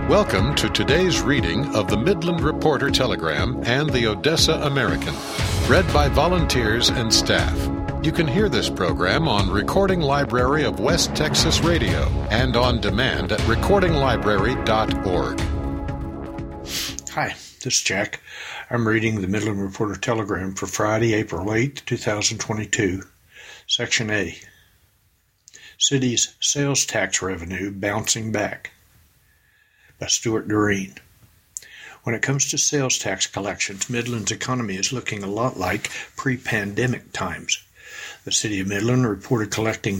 Welcome to today's reading of the Midland Reporter Telegram and the Odessa American, read by volunteers and staff. You can hear this program on Recording Library of West Texas Radio and on demand at recordinglibrary.org. Hi, this is Jack. I'm reading the Midland Reporter Telegram for Friday, April 8, 2022. Section A. City's Sales Tax Revenue Bouncing Back by Stuart Doreen. When it comes to sales tax collections, Midland's economy is looking a lot like pre-pandemic times. The City of Midland reported collecting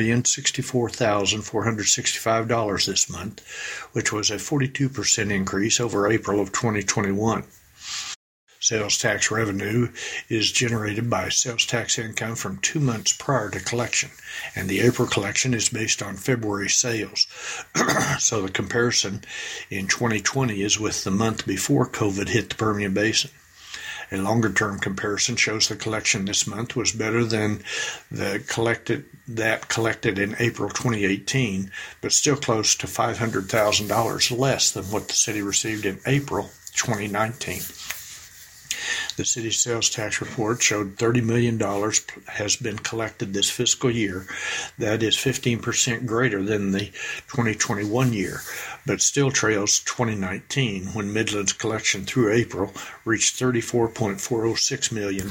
$4,064,465 this month, which was a 42% increase over April of 2021. Sales tax revenue is generated by sales tax income from 2 months prior to collection, and the April collection is based on February sales. So the comparison in 2020 is with the month before COVID hit the Permian Basin. A longer-term comparison shows the collection this month was better than the collected in April 2018, but still close to $500,000 less than what the city received in April 2019. The city's sales tax report showed $30 million has been collected this fiscal year. That is 15% greater than the 2021 year, but still trails 2019 when Midland's collection through April reached $34.406 million.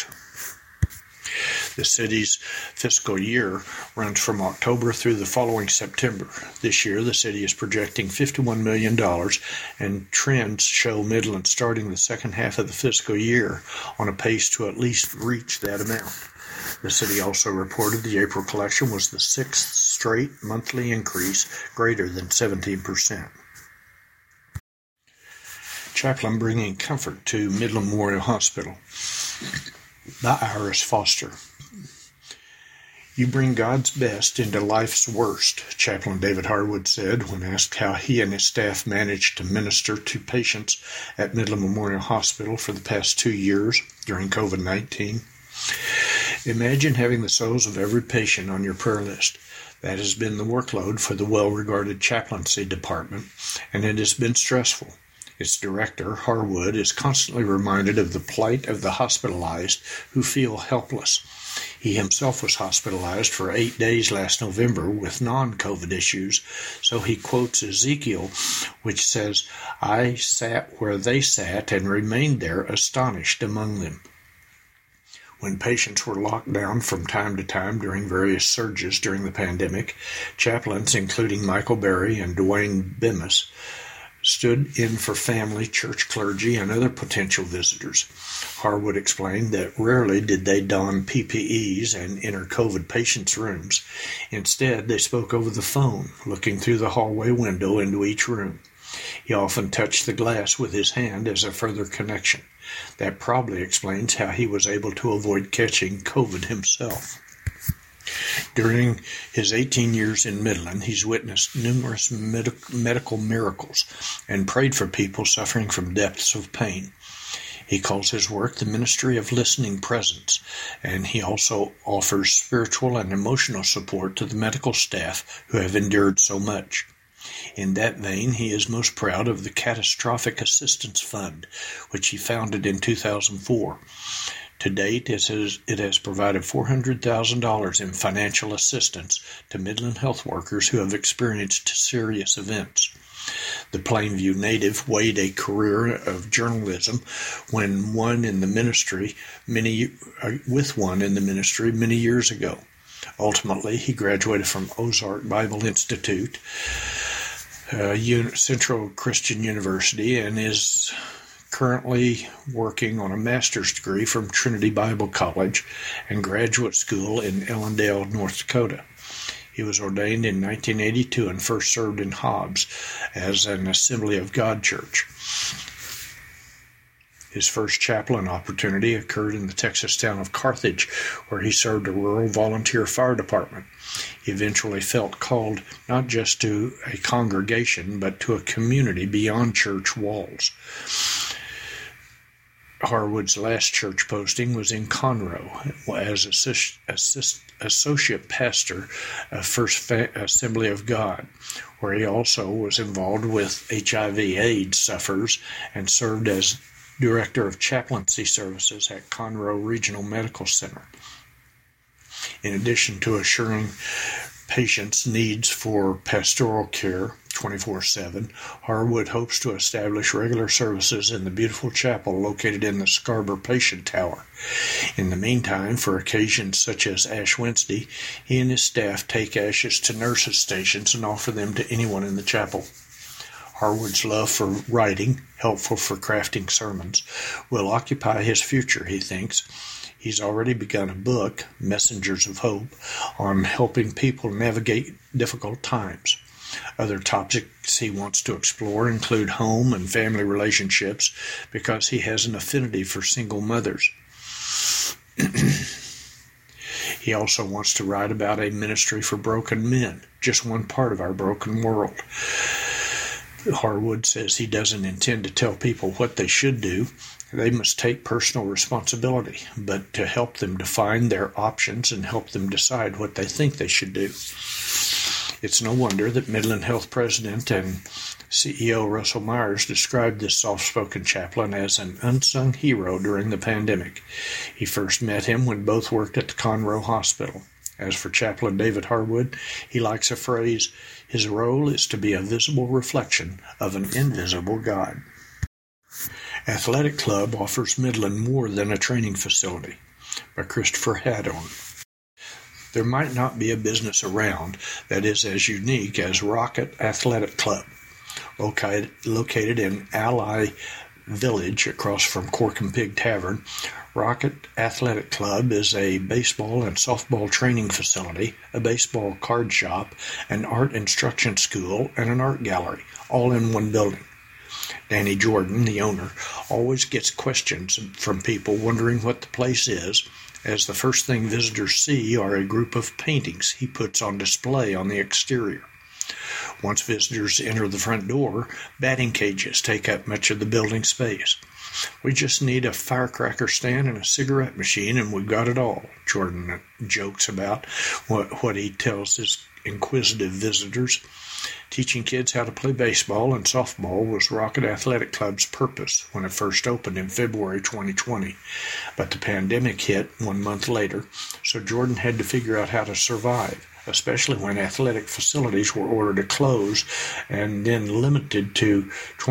The city's fiscal year runs from October through the following September. This year, the city is projecting $51 million, and trends show Midland starting the second half of the fiscal year on a pace to at least reach that amount. The city also reported the April collection was the sixth straight monthly increase, greater than 17%. Chaplain Bringing Comfort to Midland Memorial Hospital by Iris Foster. You bring God's best into life's worst, Chaplain David Harwood said when asked how he and his staff managed to minister to patients at Midland Memorial Hospital for the past 2 years during COVID-19. Imagine having the souls of every patient on your prayer list. That has been the workload for the well-regarded chaplaincy department, and it has been stressful. Its director, Harwood, is constantly reminded of the plight of the hospitalized who feel helpless. He himself was hospitalized for 8 days last November with non-COVID issues, so he quotes Ezekiel, which says, "I sat where they sat and remained there astonished among them." When patients were locked down from time to time during various surges during the pandemic, chaplains, including Michael Berry and Dwayne Bemis, stood in for family, church clergy, and other potential visitors. Harwood explained that rarely did they don PPEs and enter COVID patients' rooms. Instead, they spoke over the phone, looking through the hallway window into each room. He often touched the glass with his hand as a further connection. That probably explains how he was able to avoid catching COVID himself. During his 18 years in Midland, he's witnessed numerous medical miracles and prayed for people suffering from depths of pain. He calls his work the ministry of listening presence, and he also offers spiritual and emotional support to the medical staff who have endured so much. In that vein, he is most proud of the Catastrophic Assistance Fund, which he founded in 2004. To date, it has provided $400,000 in financial assistance to Midland health workers who have experienced serious events. The Plainview native weighed a career of journalism with one in the ministry many years ago. Ultimately, he graduated from Ozark Bible Institute, Central Christian University, and is currently working on a master's degree from Trinity Bible College and graduate school in Ellendale, North Dakota. He was ordained in 1982 and first served in Hobbs as an Assembly of God church. His first chaplain opportunity occurred in the Texas town of Carthage, where he served a rural volunteer fire department. He eventually felt called not just to a congregation, but to a community beyond church walls. Harwood's last church posting was in Conroe as associate pastor of First Assembly of God, where he also was involved with HIV/AIDS sufferers and served as Director of Chaplaincy Services at Conroe Regional Medical Center. In addition to assuring patients' needs for pastoral care 24/7, Harwood hopes to establish regular services in the beautiful chapel located in the Scarborough Patient Tower. In the meantime, for occasions such as Ash Wednesday, he and his staff take ashes to nurses' stations and offer them to anyone in the chapel. Harwood's love for writing, helpful for crafting sermons, will occupy his future, he thinks. He's already begun a book, Messengers of Hope, on helping people navigate difficult times. Other topics he wants to explore include home and family relationships because he has an affinity for single mothers. He also wants to write about a ministry for broken men, just one part of our broken world. Harwood says he doesn't intend to tell people what they should do. They must take personal responsibility, but to help them define their options and help them decide what they think they should do. It's no wonder that Midland Health President and CEO Russell Myers described this soft-spoken chaplain as an unsung hero during the pandemic. He first met him when both worked at the Conroe Hospital. As for Chaplain David Harwood, he likes a phrase, his role is to be a visible reflection of an invisible God. Athletic Club offers Midland more than a training facility, by Christopher Haddon. There might not be a business around that is as unique as Rocket Athletic Club. Located in Ally Village across from Cork and Pig Tavern, Rocket Athletic Club is a baseball and softball training facility, a baseball card shop, an art instruction school, and an art gallery, all in one building. Danny Jordan, the owner, always gets questions from people wondering what the place is, as the first thing visitors see are a group of paintings he puts on display on the exterior. Once visitors enter the front door, batting cages take up much of the building space. We just need a firecracker stand and a cigarette machine, and we've got it all, Jordan jokes about what he tells his inquisitive visitors. Teaching kids how to play baseball and softball was Rocket Athletic Club's purpose when it first opened in February 2020. But the pandemic hit 1 month later, so Jordan had to figure out how to survive, especially when athletic facilities were ordered to close and then limited to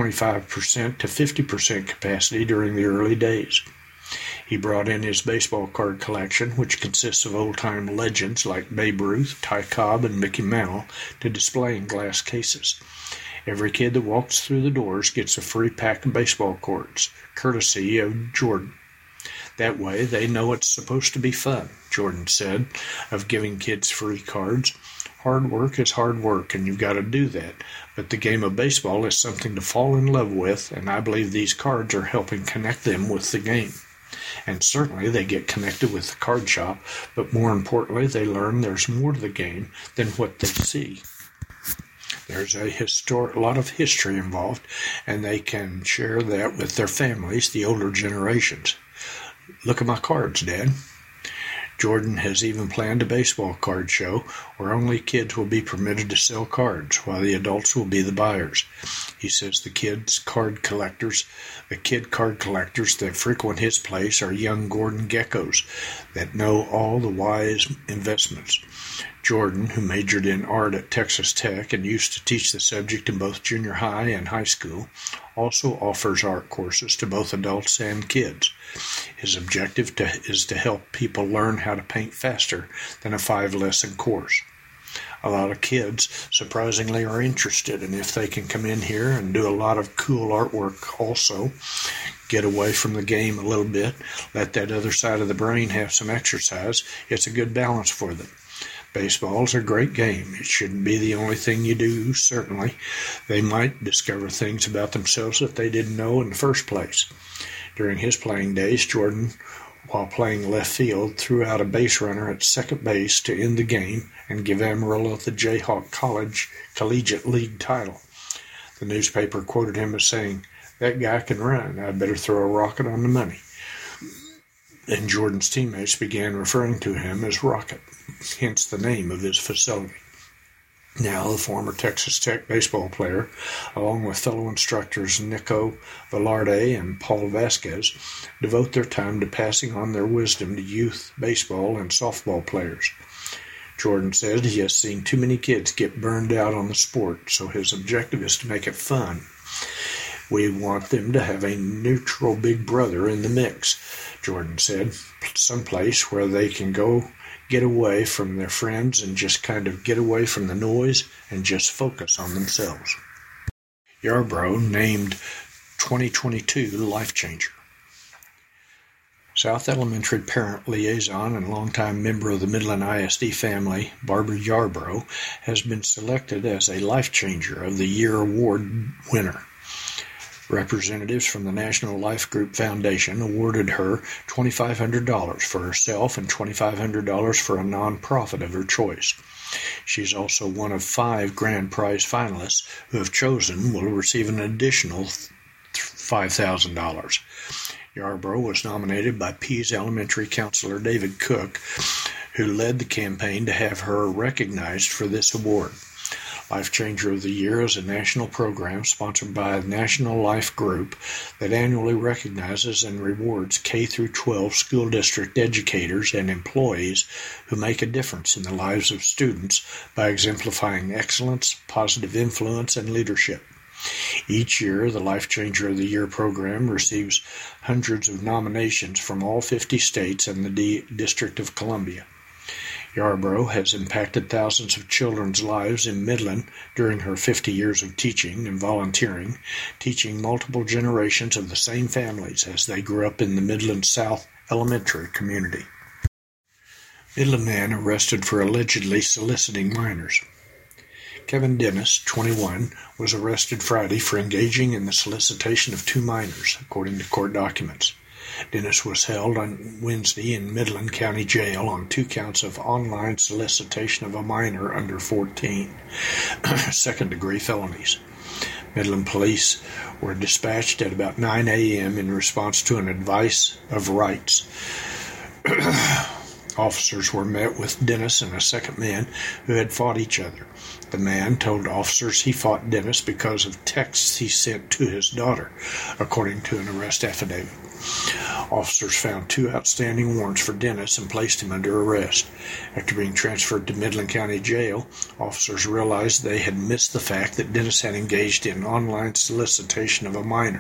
25% to 50% capacity during the early days. He brought in his baseball card collection, which consists of old-time legends like Babe Ruth, Ty Cobb, and Mickey Mantle, to display in glass cases. Every kid that walks through the doors gets a free pack of baseball cards, courtesy of Jordan. That way, they know it's supposed to be fun, Jordan said, of giving kids free cards. Hard work is hard work, and you've got to do that. But the game of baseball is something to fall in love with, and I believe these cards are helping connect them with the game. And certainly they get connected with the card shop, but more importantly, they learn there's more to the game than what they see. There's a lot of history involved, and they can share that with their families, the older generations. Look at my cards, Dad. Jordan has even planned a baseball card show where only kids will be permitted to sell cards, while the adults will be the buyers. He says the kid card collectors that frequent his place are young Gordon geckos that know all the wise investments. Jordan, who majored in art at Texas Tech and used to teach the subject in both junior high and high school, also offers art courses to both adults and kids. His objective is to help people learn how to paint faster than a 5-lesson course. A lot of kids, surprisingly, are interested, and if they can come in here and do a lot of cool artwork also, get away from the game a little bit, let that other side of the brain have some exercise, it's a good balance for them. Baseball's a great game. It shouldn't be the only thing you do, certainly. They might discover things about themselves that they didn't know in the first place. During his playing days, Jordan, while playing left field, threw out a base runner at second base to end the game and give Amarillo the Jayhawk Collegiate League title. The newspaper quoted him as saying, "That guy can run. I'd better throw a rocket on the money." and Jordan's teammates began referring to him as Rocket, hence the name of his facility. Now, the former Texas Tech baseball player, along with fellow instructors Nico Velarde and Paul Vasquez, devote their time to passing on their wisdom to youth baseball and softball players. Jordan said he has seen too many kids get burned out on the sport, so his objective is to make it fun. We want them to have a neutral big brother in the mix, Jordan said, someplace where they can go get away from their friends and just kind of get away from the noise and just focus on themselves. Yarborough named 2022 Life Changer. South Elementary parent liaison and longtime member of the Midland ISD family, Barbara Yarborough, has been selected as a Life Changer of the Year award winner. Representatives from the National Life Group Foundation awarded her $2,500 for herself and $2,500 for a nonprofit of her choice. She's also one of 5 grand prize finalists who, if chosen, will receive an additional $5,000. Yarborough was nominated by Pease Elementary Counselor David Cook, who led the campaign to have her recognized for this award. Life Changer of the Year is a national program sponsored by the National Life Group that annually recognizes and rewards K-12 school district educators and employees who make a difference in the lives of students by exemplifying excellence, positive influence, and leadership. Each year, the Life Changer of the Year program receives hundreds of nominations from all 50 states and the District of Columbia. Yarborough has impacted thousands of children's lives in Midland during her 50 years of teaching and volunteering, teaching multiple generations of the same families as they grew up in the Midland South Elementary community. Midland man arrested for allegedly soliciting minors. Kevin Dennis, 21, was arrested Friday for engaging in the solicitation of 2 minors, according to court documents. Dennis was held on Wednesday in Midland County Jail on 2 counts of online solicitation of a minor under 14, second-degree felonies. Midland police were dispatched at about 9 a.m. in response to an advice of rights. Officers were met with Dennis and a second man who had fought each other. The man told officers he fought Dennis because of texts he sent to his daughter, according to an arrest affidavit. Officers found 2 outstanding warrants for Dennis and placed him under arrest. After being transferred to Midland County Jail, officers realized they had missed the fact that Dennis had engaged in online solicitation of a minor.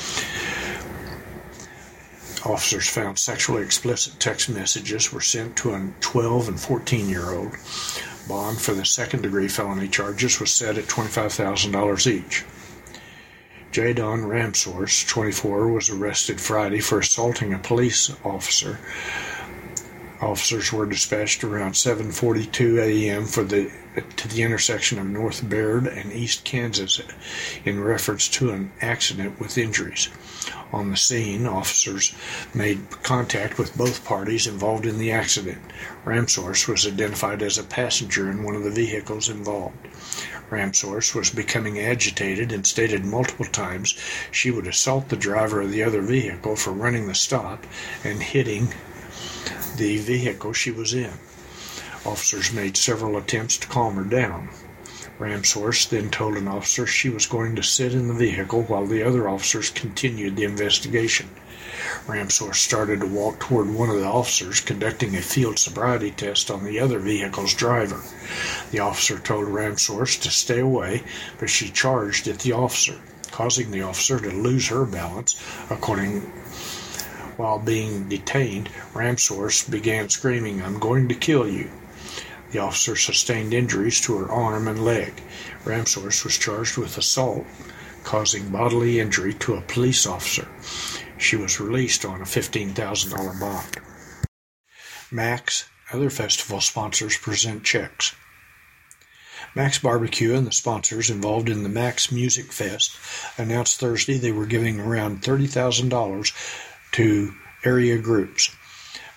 Officers found sexually explicit text messages were sent to a 12 and 14-year-old. Bond for the second-degree felony charges was set at $25,000 each. Jadon Ramsource, 24, was arrested Friday for assaulting a police officer. Officers were dispatched around 7:42 a.m. to the intersection of North Baird and East Kansas in reference to an accident with injuries. On the scene, officers made contact with both parties involved in the accident. Ramsource was identified as a passenger in one of the vehicles involved. Ramsource was becoming agitated and stated multiple times she would assault the driver of the other vehicle for running the stop and hitting the vehicle she was in. Officers made several attempts to calm her down. Ramsource then told an officer she was going to sit in the vehicle while the other officers continued the investigation. Ramsource started to walk toward one of the officers, conducting a field sobriety test on the other vehicle's driver. The officer told Ramsource to stay away, but she charged at the officer, causing the officer to lose her balance. While being detained, Ramsource began screaming, "I'm going to kill you." The officer sustained injuries to her arm and leg. Ramsource was charged with assault, causing bodily injury to a police officer. She was released on a $15,000 bond. Max, other festival sponsors present checks. Max Barbecue and the sponsors involved in the Max Music Fest announced Thursday they were giving around $30,000 to area groups.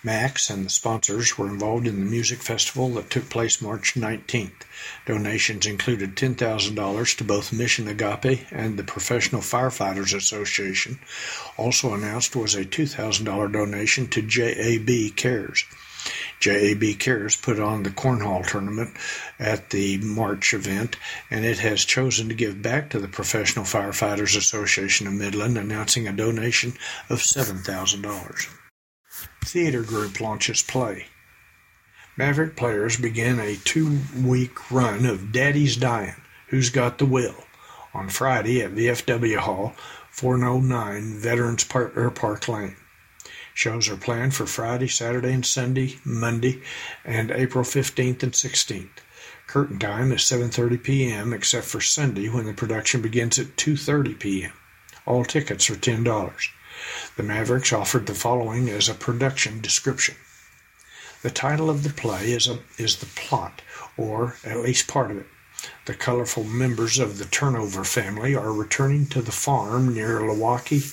Max and the sponsors were involved in the music festival that took place March 19th. Donations included $10,000 to both Mission Agape and the Professional Firefighters Association. Also announced was a $2,000 donation to JAB Cares. JAB Cares put on the cornhole tournament at the March event, and it has chosen to give back to the Professional Firefighters Association of Midland, announcing a donation of $7,000. Theater group launches play. Maverick Players began a 2-week run of Daddy's Dyin', Who's Got the Will, on Friday at VFW Hall, 409 Veterans Park Lane. Shows are planned for Friday, Saturday, and Sunday, Monday, and April 15th and 16th. Curtain time is 7:30 p.m., except for Sunday, when the production begins at 2:30 p.m. All tickets are $10. The Mavericks offered the following as a production description. The title of the play is the plot, or at least part of it. The colorful members of the Turnover family are returning to the farm near Milwaukee,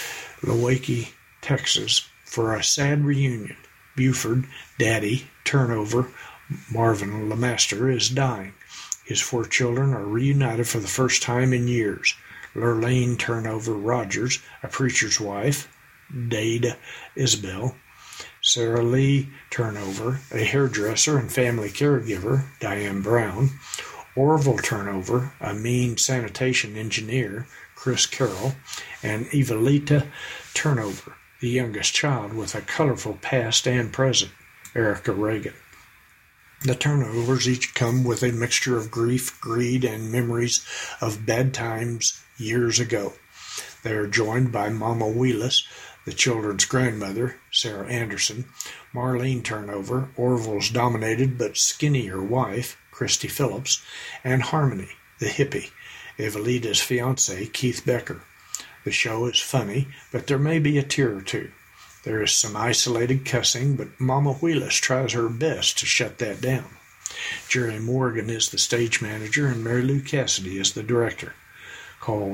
Texas, for a sad reunion. Buford, Daddy, Turnover, Marvin Lemaster, is dying. His 4 children are reunited for the first time in years. Lurleen Turnover Rogers, a preacher's wife, Dade Isabel. Sarah Lee Turnover, a hairdresser and family caregiver, Diane Brown. Orville Turnover, a mean sanitation engineer, Chris Carroll. And Evelita Turnover, the youngest child with a colorful past and present, Erica Reagan. The Turnovers each come with a mixture of grief, greed, and memories of bad times years ago. They are joined by Mama Wheelis, the children's grandmother, Sarah Anderson, Marlene Turnover, Orville's dominated but skinnier wife, Christy Phillips, and Harmony, the hippie, Evelita's fiancé, Keith Becker. The show is funny, but there may be a tear or two. There is some isolated cussing, but Mama Wheelis tries her best to shut that down. Jerry Morgan is the stage manager, and Mary Lou Cassidy is the director. Call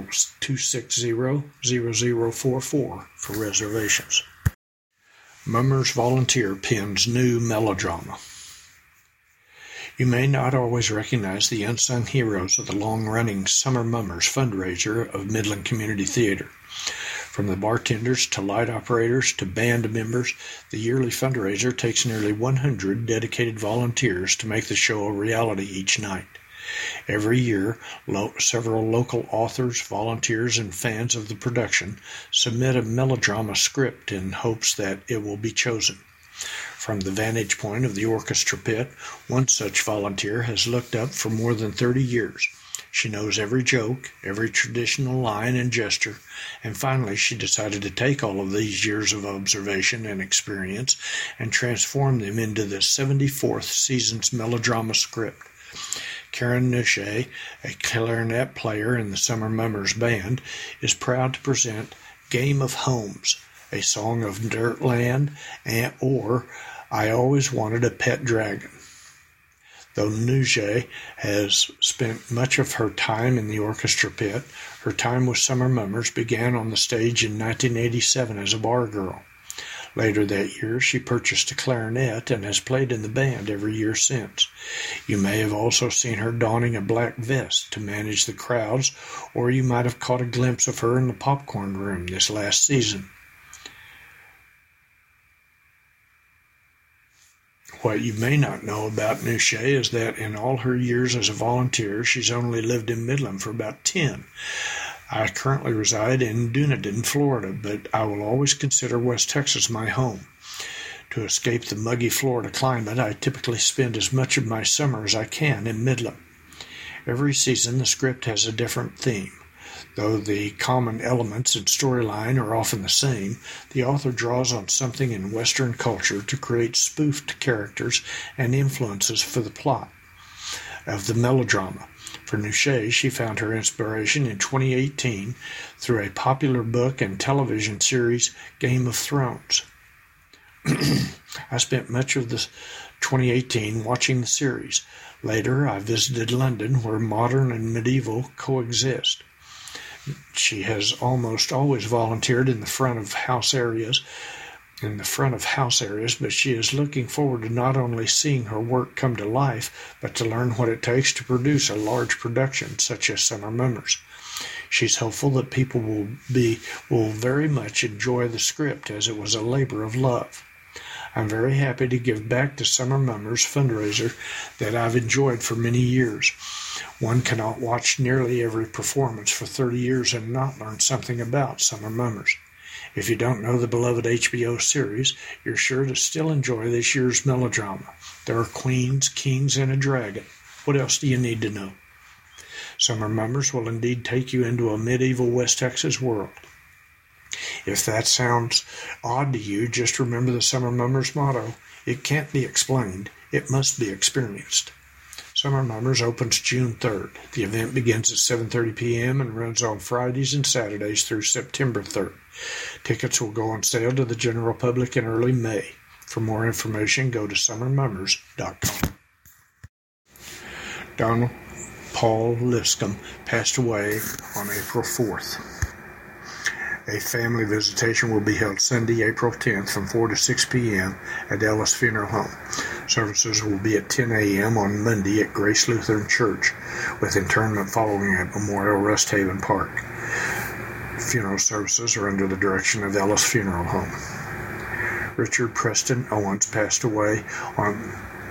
260-0044 for reservations. Mummers Volunteer pens new melodrama. You may not always recognize the unsung heroes of the long-running Summer Mummers fundraiser of Midland Community Theater. From the bartenders to light operators to band members, the yearly fundraiser takes nearly 100 dedicated volunteers to make the show a reality each night. Every year, several local authors, volunteers, and fans of the production submit a melodrama script in hopes that it will be chosen. From the vantage point of the orchestra pit, one such volunteer has looked up for more than 30 years. She knows every joke, every traditional line and gesture, and finally she decided to take all of these years of observation and experience and transform them into the 74th season's melodrama script. Karen Nuche, a clarinet player in the Summer Mummers band, is proud to present Game of Homes, a song of Dirtland, or I Always Wanted a Pet Dragon. Though Nuche has spent much of her time in the orchestra pit, her time with Summer Mummers began on the stage in 1987 as a bar girl. Later that year, she purchased a clarinet and has played in the band every year since. You may have also seen her donning a black vest to manage the crowds, or you might have caught a glimpse of her in the popcorn room this last season. What you may not know about Nuche is that in all her years as a volunteer, she's only lived in Midland for about 10. I currently reside in Dunedin, Florida, but I will always consider West Texas my home. To escape the muggy Florida climate, I typically spend as much of my summer as I can in Midland. Every season, the script has a different theme. Though the common elements and storyline are often the same, the author draws on something in Western culture to create spoofed characters and influences for the plot of the melodrama. For Nuche, she found her inspiration in 2018 through a popular book and television series, Game of Thrones. I spent much of the 2018 watching the series. Later, I visited London, where modern and medieval coexist. She has almost always volunteered in the front of house areas in the front of house areas, but she is looking forward to not only seeing her work come to life, but to learn what it takes to produce a large production such as Summer Mummers. She's hopeful that people will very much enjoy the script, as it was a labor of love. I'm very happy to give back to Summer Mummers fundraiser that I've enjoyed for many years. One cannot watch nearly every performance for 30 years and not learn something about Summer Mummers. If you don't know the beloved HBO series, you're sure to still enjoy this year's melodrama. There are queens, kings, and a dragon. What else do you need to know? Summer Mummers will indeed take you into a medieval West Texas world. If that sounds odd to you, just remember the Summer Mummers motto: it can't be explained, it must be experienced. Summer Mummers opens June 3rd. The event begins at 7:30 p.m. and runs on Fridays and Saturdays through September 3rd. Tickets will go on sale to the general public in early May. For more information, go to summermummers.com. Donald Paul Liscombe passed away on April 4th. A family visitation will be held Sunday, April 10th from 4 to 6 p.m. at Ellis Funeral Home. Services will be at 10 a.m. on Monday at Grace Lutheran Church, with interment following at Memorial Rest Haven Park. Funeral services are under the direction of Ellis Funeral Home. Richard Preston Owens passed away on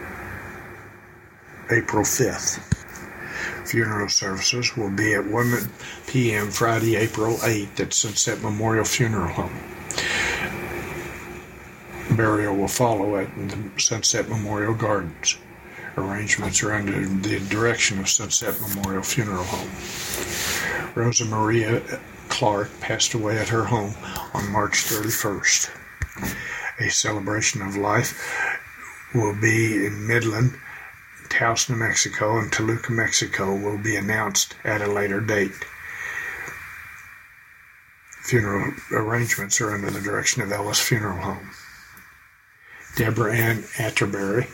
April 5th. Funeral services will be at 1 p.m. Friday, April 8th at Sunset Memorial Funeral Home. Burial will follow at the Sunset Memorial Gardens. Arrangements are under the direction of Sunset Memorial Funeral Home. Rosa Maria Clark passed away at her home on March 31st. A celebration of life will be in Midland, Taos, New Mexico, and Toluca, Mexico will be announced at a later date. Funeral arrangements are under the direction of Ellis Funeral Home. Deborah Ann Atterbury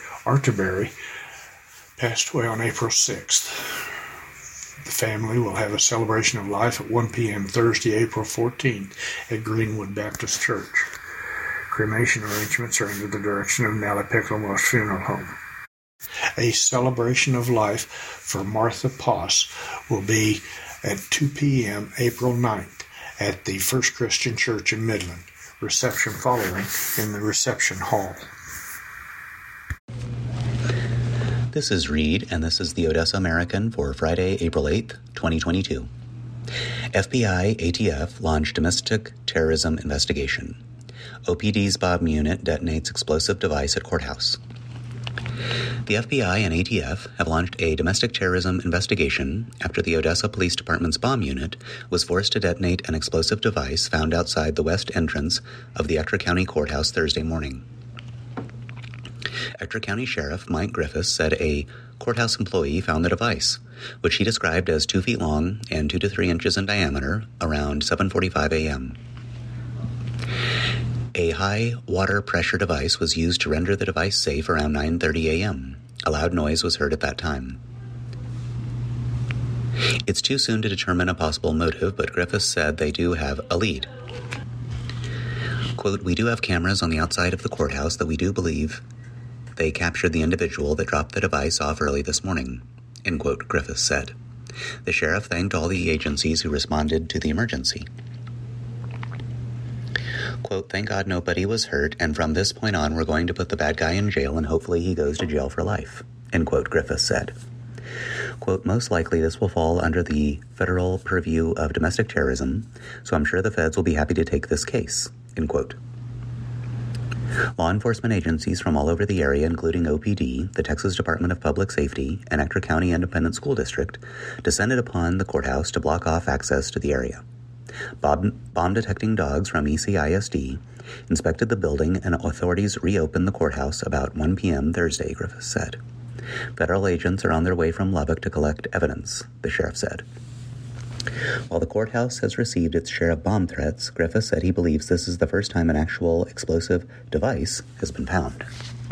passed away on April 6th. The family will have a celebration of life at 1 p.m. Thursday, April 14th at Greenwood Baptist Church. Cremation arrangements are under the direction of Nellie Pickle Funeral Home. A celebration of life for Martha Poss will be at 2 p.m. April 9th at the First Christian Church in Midland. Reception following in the reception hall. This is Reed, and this is the Odessa American for Friday, April 8th, 2022. FBI ATF launched domestic terrorism investigation. OPD's bomb unit detonates explosive device at courthouse. The FBI and ATF have launched a domestic terrorism investigation after the Odessa Police Department's bomb unit was forced to detonate an explosive device found outside the west entrance of the Ector County Courthouse Thursday morning. Ector County Sheriff Mike Griffiths said a courthouse employee found the device, which he described as 2 feet long and 2 to 3 inches in diameter, around 7:45 a.m. A high water pressure device was used to render the device safe around 9:30 a.m. A loud noise was heard at that time. It's too soon to determine a possible motive, but Griffiths said they do have a lead. Quote, "We do have cameras on the outside of the courthouse that we do believe they captured the individual that dropped the device off early this morning," end quote, Griffiths said. The sheriff thanked all the agencies who responded to the emergency. Quote, "Thank God nobody was hurt, and from this point on we're going to put the bad guy in jail and hopefully he goes to jail for life," end quote, Griffiths said. Quote, "Most likely this will fall under the federal purview of domestic terrorism, so I'm sure the feds will be happy to take this case," end quote. Law enforcement agencies from all over the area, including OPD, the Texas Department of Public Safety, and Ector County Independent School District, descended upon the courthouse to block off access to the area. Bomb-detecting dogs from ECISD inspected the building, and authorities reopened the courthouse about 1 p.m. Thursday, Griffiths said. Federal agents are on their way from Lubbock to collect evidence, the sheriff said. While the courthouse has received its share of bomb threats, Griffiths said he believes this is the first time an actual explosive device has been found.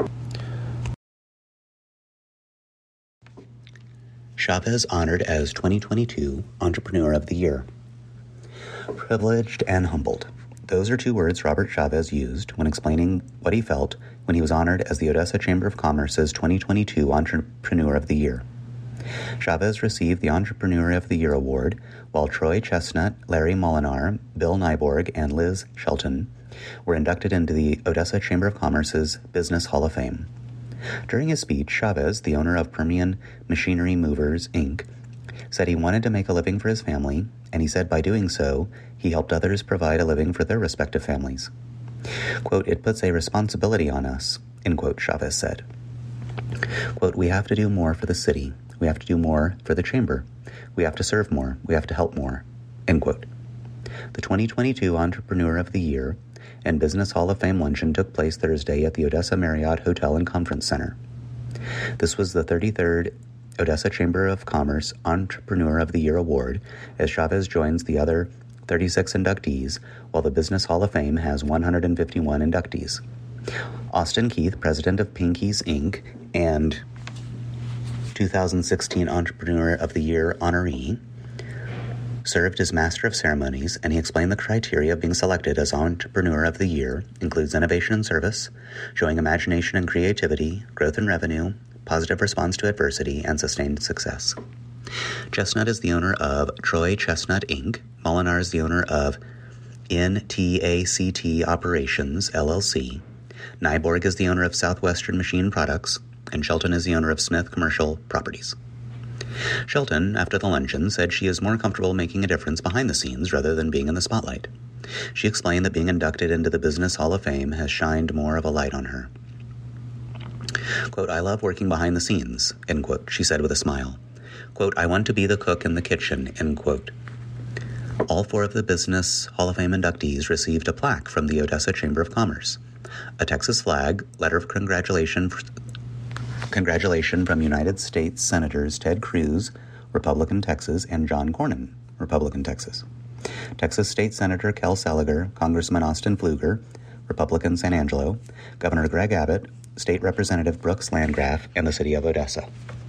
Chavez honored as 2022 Entrepreneur of the Year. Privileged and humbled. those are two words Robert Chavez used when explaining what he felt when he was honored as the Odessa Chamber of Commerce's 2022 Entrepreneur of the Year. Chavez received the Entrepreneur of the Year award, while Troy Chestnut, Larry Molinar, Bill Nyborg, and Liz Shelton were inducted into the Odessa Chamber of Commerce's Business Hall of Fame. During his speech, Chavez, the owner of Permian Machinery Movers, Inc., said he wanted to make a living for his family, and he said by doing so, he helped others provide a living for their respective families. Quote, "It puts a responsibility on us," end quote, Chavez said. Quote, "We have to do more for the city. We have to do more for the chamber. We have to serve more. We have to help more," end quote. The 2022 Entrepreneur of the Year and Business Hall of Fame luncheon took place Thursday at the Odessa Marriott Hotel and Conference Center. This was the 33rd Odessa Chamber of Commerce Entrepreneur of the Year Award, as Chavez joins the other 36 inductees, while the Business Hall of Fame has 151 inductees. Austin Keith, president of Pinkies, Inc., and 2016 Entrepreneur of the Year honoree, served as Master of Ceremonies, and he explained the criteria of being selected as Entrepreneur of the Year includes innovation and service, showing imagination and creativity, growth and revenue, positive response to adversity, and sustained success. Chestnut is the owner of Troy Chestnut, Inc., Molinar is the owner of NTACT Operations, LLC, Nyborg is the owner of Southwestern Machine Products, and Shelton is the owner of Smith Commercial Properties. Shelton, after the luncheon, said she is more comfortable making a difference behind the scenes rather than being in the spotlight. She explained that being inducted into the Business Hall of Fame has shined more of a light on her. Quote, "I love working behind the scenes," end quote, she said with a smile. Quote, "I want to be the cook in the kitchen," end quote. All four of the Business Hall of Fame inductees received a plaque from the Odessa Chamber of Commerce, a Texas flag, letter of congratulation from United States Senators Ted Cruz, Republican Texas, and John Cornyn, Republican Texas. Texas State Senator Kel Seliger, Congressman Austin Pfluger, Republican San Angelo, Governor Greg Abbott, State Representative Brooks Landgraf, and the City of Odessa.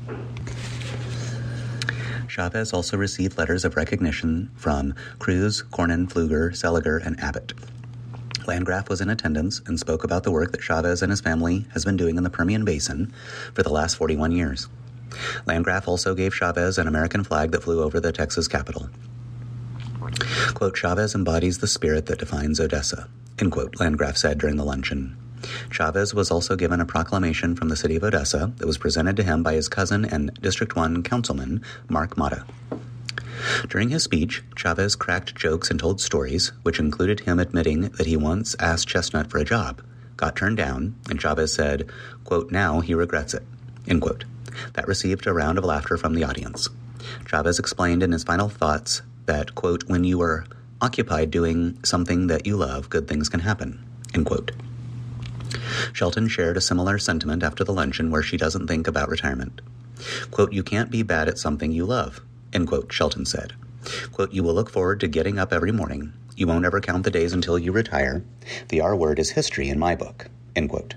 Chavez also received letters of recognition from Cruz, Cornyn, Pfluger, Seliger, and Abbott. Landgraf was in attendance and spoke about the work that Chavez and his family has been doing in the Permian Basin for the last 41 years. Landgraf also gave Chavez an American flag that flew over the Texas Capitol. Quote, "Chavez embodies the spirit that defines Odessa," end quote, Landgraf said during the luncheon. Chavez was also given a proclamation from the city of Odessa that was presented to him by his cousin and District 1 councilman, Mark Mata. During his speech, Chavez cracked jokes and told stories, which included him admitting that he once asked Chestnut for a job, got turned down, and Chavez said, quote, "Now he regrets it," end quote. That received a round of laughter from the audience. Chavez explained in his final thoughts that, quote, "When you are occupied doing something that you love, good things can happen," end quote. Shelton shared a similar sentiment after the luncheon where she doesn't think about retirement. Quote, "You can't be bad at something you love," end quote, Shelton said. Quote, "You will look forward to getting up every morning. You won't ever count the days until you retire. The R word is history in my book," end quote.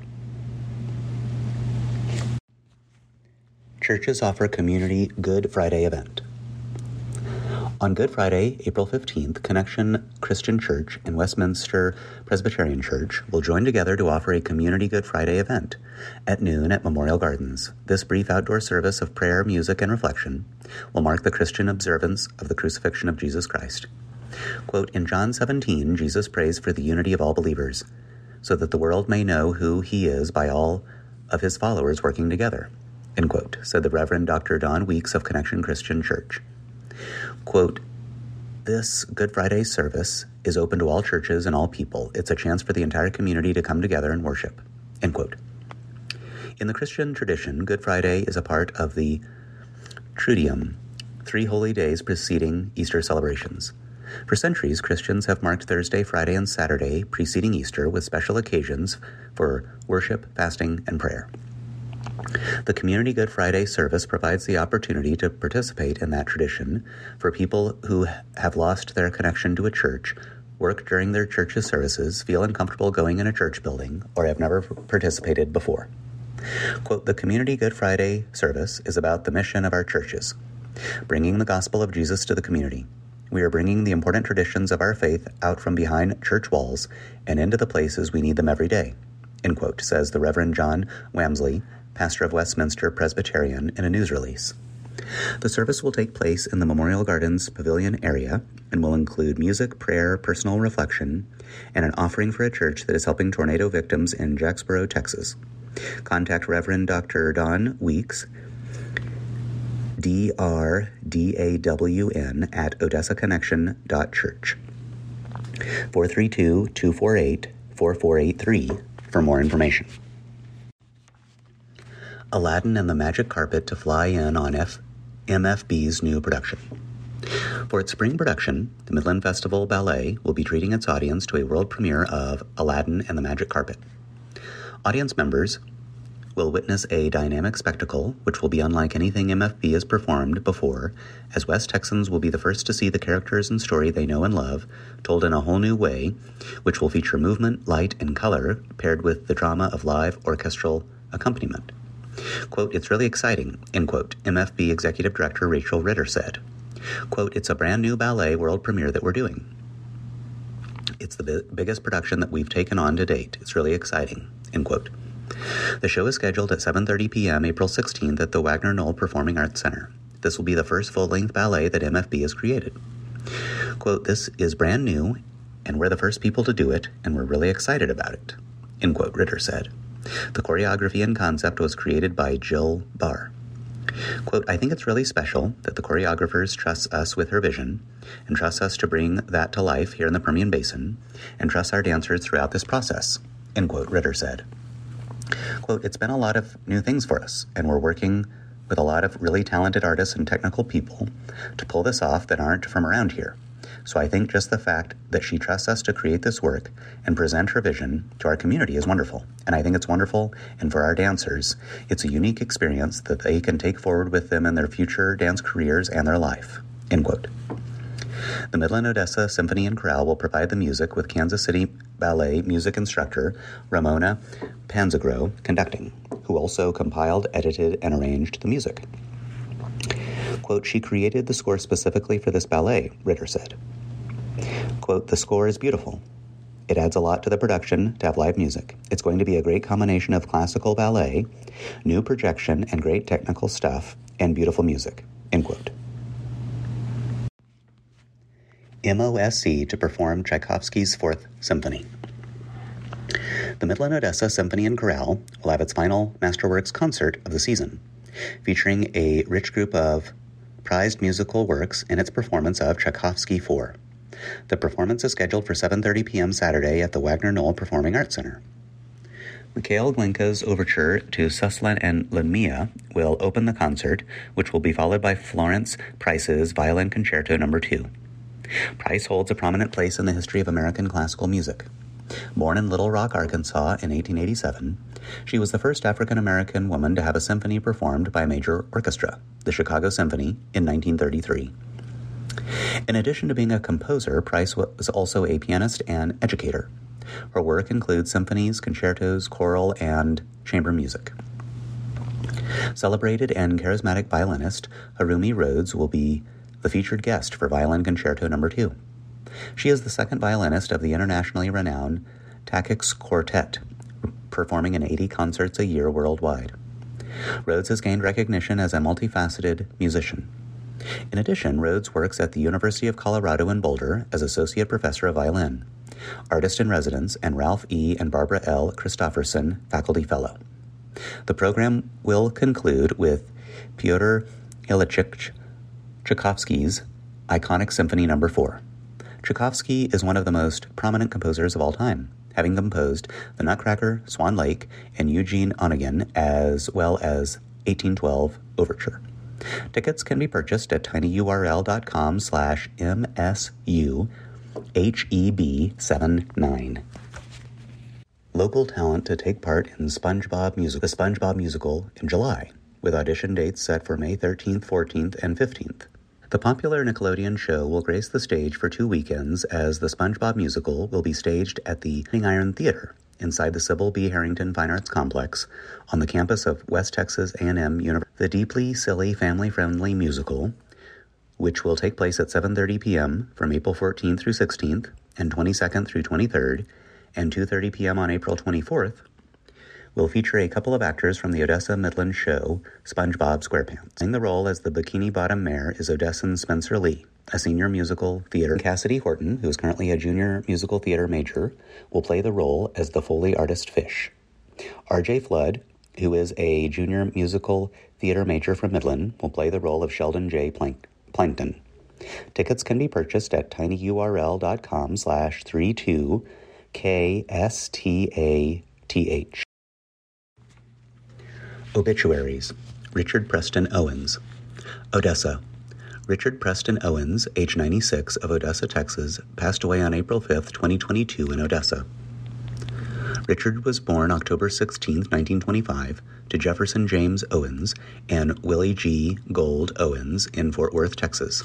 Churches offer community Good Friday event. On Good Friday, April 15th, Connection Christian Church and Westminster Presbyterian Church will join together to offer a Community Good Friday event at noon at Memorial Gardens. This brief outdoor service of prayer, music, and reflection will mark the Christian observance of the crucifixion of Jesus Christ. Quote, "In John 17, Jesus prays for the unity of all believers, so that the world may know who he is by all of his followers working together," end quote, said the Reverend Dr. Don Weeks of Connection Christian Church. Quote, "This Good Friday service is open to all churches and all people. It's a chance for the entire community to come together and worship," end quote. In the Christian tradition, Good Friday is a part of the Triduum, 3 holy days preceding Easter celebrations. For centuries, Christians have marked Thursday, Friday, and Saturday preceding Easter with special occasions for worship, fasting, and prayer. The Community Good Friday service provides the opportunity to participate in that tradition for people who have lost their connection to a church, work during their church's services, feel uncomfortable going in a church building, or have never participated before. Quote, "The Community Good Friday service is about the mission of our churches, bringing the gospel of Jesus to the community. We are bringing the important traditions of our faith out from behind church walls and into the places we need them every day, end quote, says the Reverend John Wamsley, pastor of Westminster Presbyterian, in a news release. The service will take place in the Memorial Gardens Pavilion area and will include music, prayer, personal reflection, and an offering for a church that is helping tornado victims in Jacksboro, Texas. Contact Reverend Dr. Don Weeks, DRDAWN, at odessaconnection.church, 432-248-4483 for more information. Aladdin and the Magic Carpet to fly in on MFB's new production. For its spring production, the Midland Festival Ballet will be treating its audience to a world premiere of Aladdin and the Magic Carpet. Audience members will witness a dynamic spectacle which will be unlike anything MFB has performed before, as West Texans will be the first to see the characters and story they know and love, told in a whole new way, which will feature movement, light, and color, paired with the drama of live orchestral accompaniment. Quote, "It's really exciting," end quote, MFB Executive Director Rachel Ritter said. Quote, "It's a brand new ballet world premiere that we're doing. It's the biggest production that we've taken on to date. It's really exciting," end quote. The show is scheduled at 7:30 p.m. April 16th at the Wagner Knoll Performing Arts Center. This will be the first full-length ballet that MFB has created. Quote, "This is brand new, and we're the first people to do it, and we're really excited about it," end quote, Ritter said. The choreography and concept was created by Jill Barr. Quote, "I think it's really special that the choreographers trust us with her vision and trust us to bring that to life here in the Permian Basin and trust our dancers throughout this process," end quote, Ritter said. Quote, "It's been a lot of new things for us, and we're working with a lot of really talented artists and technical people to pull this off that aren't from around here. So I think just the fact that she trusts us to create this work and present her vision to our community is wonderful. And I think it's wonderful, and for our dancers, it's a unique experience that they can take forward with them in their future dance careers and their life," end quote. The Midland Odessa Symphony and Chorale will provide the music with Kansas City Ballet music instructor Ramona Panzagro conducting, who also compiled, edited, and arranged the music. Quote, "She created the score specifically for this ballet," Ritter said. Quote, "The score is beautiful. It adds a lot to the production to have live music. It's going to be a great combination of classical ballet, new projection, and great technical stuff, and beautiful music," end quote. MOSC to perform Tchaikovsky's Fourth Symphony. The Midland Odessa Symphony and Chorale will have its final Masterworks concert of the season, featuring a rich group of prized musical works in its performance of Tchaikovsky 4. The performance is scheduled for 7:30 p.m. Saturday at the Wagner Knoll Performing Arts Center. Mikhail Glinka's overture to Suslan and Lamia will open the concert, which will be followed by Florence Price's Violin Concerto No. 2. Price holds a prominent place in the history of American classical music. Born in Little Rock, Arkansas in 1887, she was the first African-American woman to have a symphony performed by a major orchestra, the Chicago Symphony, in 1933. In addition to being a composer, Price was also a pianist and educator. Her work includes symphonies, concertos, choral, and chamber music. Celebrated and charismatic violinist Harumi Rhodes will be the featured guest for Violin Concerto No. 2. She is the second violinist of the internationally renowned Takics Quartet, performing in 80 concerts a year worldwide. Rhodes has gained recognition as a multifaceted musician. In addition, Rhodes works at the University of Colorado in Boulder as Associate Professor of Violin, Artist in Residence, and Ralph E. and Barbara L. Christofferson Faculty Fellow. The program will conclude with Pyotr Ilyich Tchaikovsky's iconic Symphony No. 4. Tchaikovsky is one of the most prominent composers of all time, having composed The Nutcracker, Swan Lake, and Eugene Onegin, as well as 1812 Overture. Tickets can be purchased at tinyurl.com/MSUHEB79. Local talent to take part in the SpongeBob Musical in July, with audition dates set for May 13th, 14th, and 15th. The popular Nickelodeon show will grace the stage for 2 weekends as the SpongeBob Musical will be staged at the Iron Theater inside the Sybil B. Harrington Fine Arts Complex on the campus of West Texas A&M University. The deeply silly, family-friendly musical which will take place at 7:30 p.m. from April 14th through 16th and 22nd through 23rd, and 2:30 p.m. on April 24th, will feature a couple of actors from the Odessa Midland show, SpongeBob SquarePants. Playing the role as the Bikini Bottom Mayor is Odessan Spencer Lee, a senior musical theater. Cassidy Horton, who is currently a junior musical theater major, will play the role as the Foley artist Fish. R.J. Flood, who is a junior musical theater major from Midland, will play the role of Sheldon J. Plankton. Tickets can be purchased at tinyurl.com/32KSTATH. Obituaries. Richard Preston Owens. Odessa. Richard Preston Owens, age 96, of Odessa, Texas, passed away on April 5, 2022 in Odessa. Richard was born October 16, 1925, to Jefferson James Owens and Willie G. Gold Owens in Fort Worth, Texas.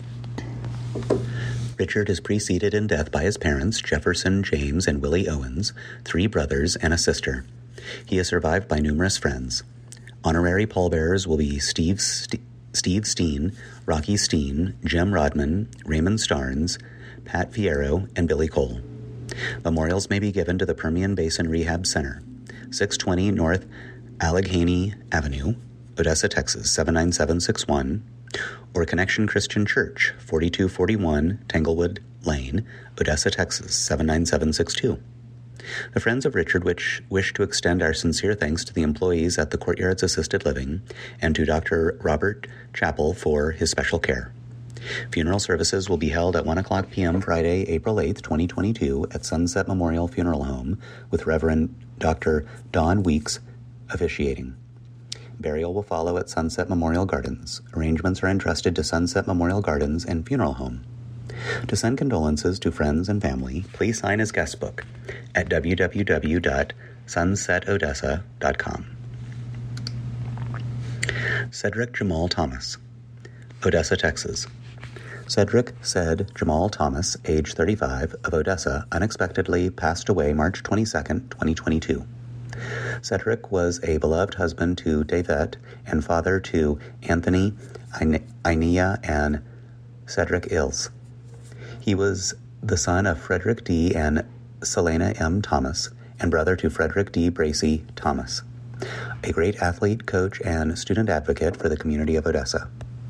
Richard is preceded in death by his parents, Jefferson James and Willie Owens, 3 brothers, and a sister. He is survived by numerous friends. Honorary pallbearers will be Steve Steen, Rocky Steen, Jim Rodman, Raymond Starnes, Pat Fierro, and Billy Cole. Memorials may be given to the Permian Basin Rehab Center, 620 North Allegheny Avenue, Odessa, Texas, 79761, or Connection Christian Church, 4241 Tanglewood Lane, Odessa, Texas, 79762. The Friends of Richard wish to extend our sincere thanks to the employees at the Courtyards Assisted Living and to Dr. Robert Chappell for his special care. Funeral services will be held at 1 o'clock p.m. Friday, April 8, 2022 at Sunset Memorial Funeral Home with Reverend Dr. Don Weeks officiating. Burial will follow at Sunset Memorial Gardens. Arrangements are entrusted to Sunset Memorial Gardens and Funeral Home. To send condolences to friends and family, please sign his guest book at www.sunsetodessa.com. Cedric Jamal Thomas. Odessa, Texas. Cedric Ced Jamal Thomas, age 35, of Odessa, unexpectedly passed away March 22, 2022. Cedric was a beloved husband to Davette and father to Anthony, Inea, and Cedric Ills. He was the son of Frederick D. and Selena M. Thomas and brother to Frederick D. Bracy Thomas, a great athlete, coach, and student advocate for the community of Odessa.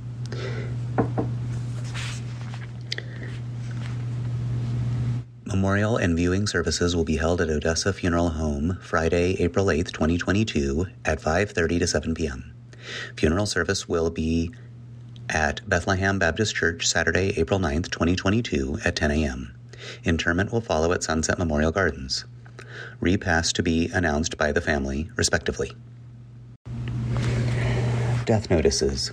Memorial and viewing services will be held at Odessa Funeral Home Friday, April 8, 2022 at 5:30 to 7 p.m. Funeral service will be at Bethlehem Baptist Church Saturday, April 9, 2022 at 10 a.m. Interment will follow at Sunset Memorial Gardens. Repast to be announced by the family, respectively. Death notices.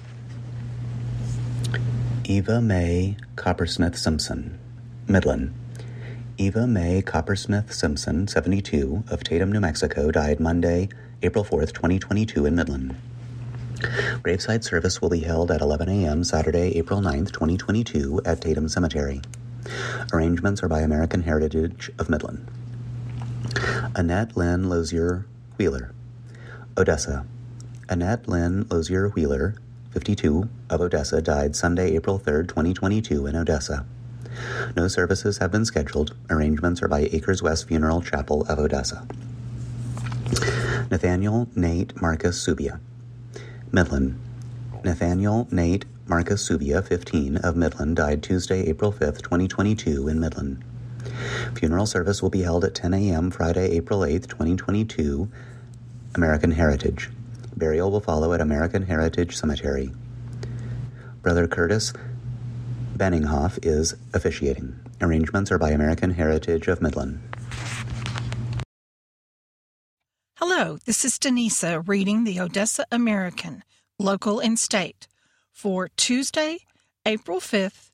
Eva Mae Coppersmith Simpson, Midland. Eva Mae Coppersmith Simpson, 72, of Tatum, New Mexico, died Monday, April 4th, 2022 in Midland. Graveside service will be held at 11 a.m. Saturday, April 9th, 2022 at Tatum Cemetery. Arrangements are by American Heritage of Midland. Annette Lynn Lozier Wheeler. Odessa. Annette Lynn Lozier Wheeler, 52, of Odessa, died Sunday, April 3rd, 2022 in Odessa. No services have been scheduled. Arrangements are by Acres West Funeral Chapel of Odessa. Nathaniel Nate Marcus Subia. Midland. Nathaniel Nate Marcus Subia, 15, of Midland, died Tuesday, April 5th, 2022 in Midland. Funeral service will be held at 10 a.m. Friday, April 8th, 2022, American Heritage. Burial will follow at American Heritage Cemetery. Brother Curtis Benninghoff is officiating. Arrangements are by American Heritage of Midland. Hello, this is Denisa reading the Odessa American, local and state, for Tuesday, April 5th,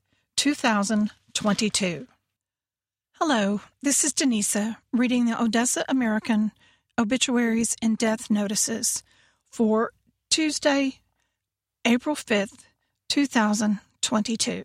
2022. Hello, this is Denisa reading the Odessa American obituaries and death notices for Tuesday, April 5th, 2022.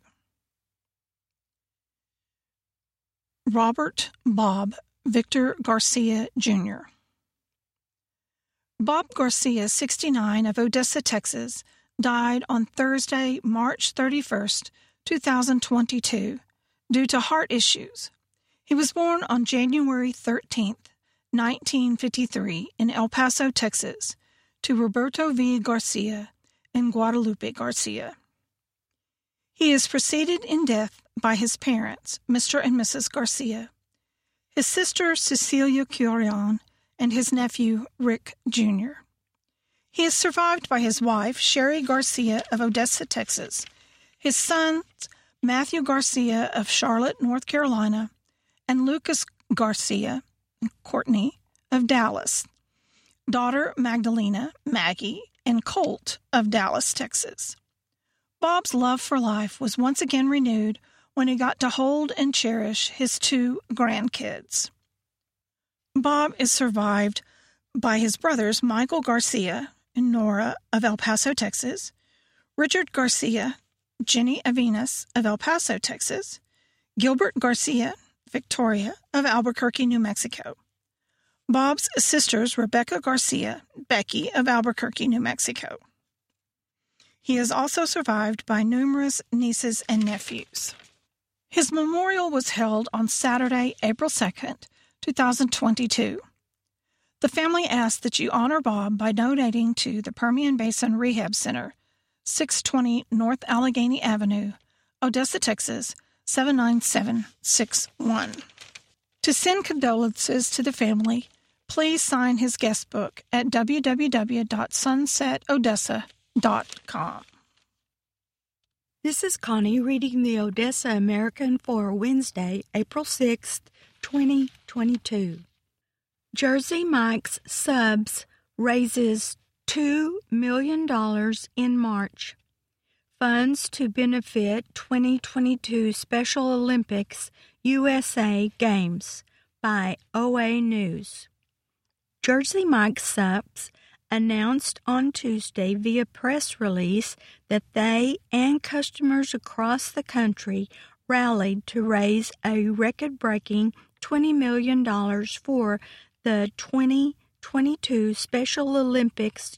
Robert Bob Victor Garcia, Jr. Bob Garcia, 69, of Odessa, Texas, died on Thursday, March 31st, 2022, due to heart issues. He was born on January 13th, 1953, in El Paso, Texas, to Roberto V. Garcia and Guadalupe Garcia. He is preceded in death by his parents, Mr. and Mrs. Garcia, his sister Cecilia Curion, and his nephew Rick Jr. He is survived by his wife, Sherry Garcia of Odessa, Texas, his sons, Matthew Garcia of Charlotte, North Carolina, and Lucas Garcia, Courtney, of Dallas, daughter Magdalena, Maggie, and Colt of Dallas, Texas. Bob's love for life was once again renewed when he got to hold and cherish his 2 grandkids. Bob is survived by his brothers Michael Garcia and Nora of El Paso, Texas, Richard Garcia, Jenny Avinas of El Paso, Texas, Gilbert Garcia, Victoria of Albuquerque, New Mexico. Bob's sisters Rebecca Garcia, Becky of Albuquerque, New Mexico. He is also survived by numerous nieces and nephews. His memorial was held on Saturday, April 2nd, 2022. The family asks that you honor Bob by donating to the Permian Basin Rehab Center, 620 North Allegheny Avenue, Odessa, Texas, 79761. To send condolences to the family, please sign his guest book at www.sunsetodessa.com. This is Connie reading the Odessa American for Wednesday, April 6th, 2022. Jersey Mike's Subs raises $2 million in March. Funds to benefit 2022 Special Olympics USA Games by OA News. Jersey Mike's Subs announced on Tuesday via press release that they and customers across the country rallied to raise a record-breaking $20 million for the 2022 Special Olympics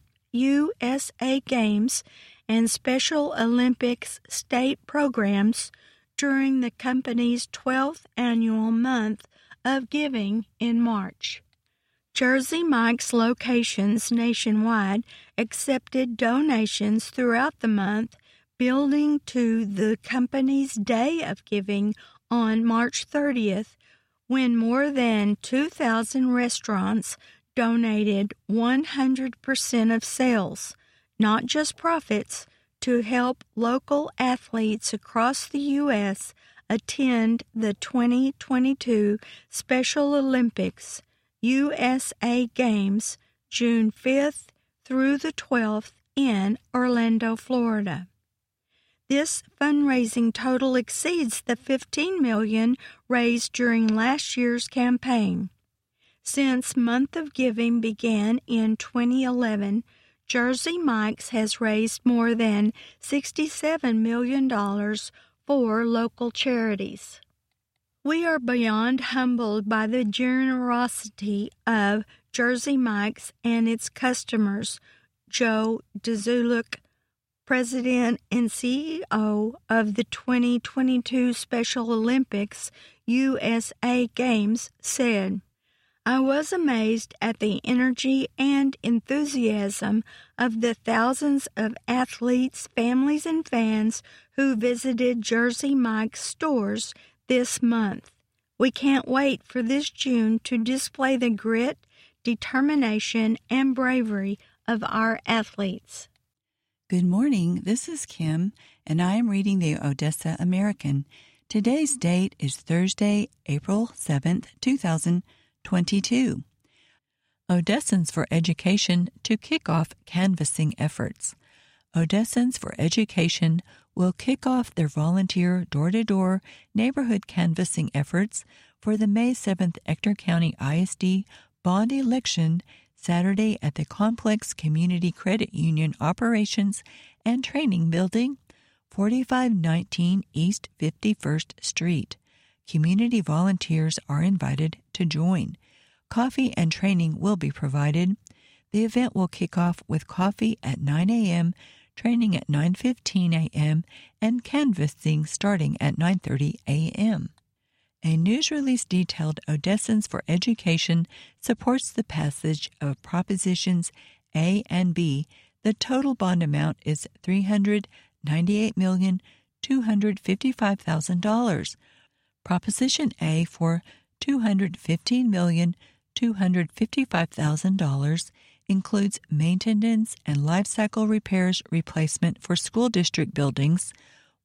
USA Games and Special Olympics state programs during the company's 12th annual month of giving in March. Jersey Mike's locations nationwide accepted donations throughout the month, building to the company's day of giving on March 30th, when more than 2,000 restaurants donated 100% of sales, not just profits, to help local athletes across the U.S. attend the 2022 Special Olympics USA Games June 5th through the 12th in Orlando, Florida. This fundraising total exceeds the $15 million raised during last year's campaign. Since Month of Giving began in 2011, Jersey Mike's has raised more than $67 million for local charities. We are beyond humbled by the generosity of Jersey Mike's and its customers, Joe Dzuluk, President and CEO of the 2022 Special Olympics USA Games, said, "I was amazed at the energy and enthusiasm of the thousands of athletes, families, and fans who visited Jersey Mike's stores this month. We can't wait for this June to display the grit, determination, and bravery of our athletes." Good morning, this is Kim, and I am reading the Odessa American. Today's date is Thursday, April 7th, 2022. Odessans for Education to kick off canvassing efforts. Odessans for Education will kick off their volunteer door-to-door neighborhood canvassing efforts for the May 7th Ector County ISD bond election Saturday at the Complex Community Credit Union Operations and Training Building, 4519 East 51st Street. Community volunteers are invited to join. Coffee and training will be provided. The event will kick off with coffee at 9 a.m. training at 9:15 a.m., and canvassing starting at 9:30 a.m. A news release detailed Odessans for Education supports the passage of Propositions A and B. The total bond amount is $398,255,000. Proposition A for $215,255,000 includes maintenance and life cycle repairs replacement for school district buildings,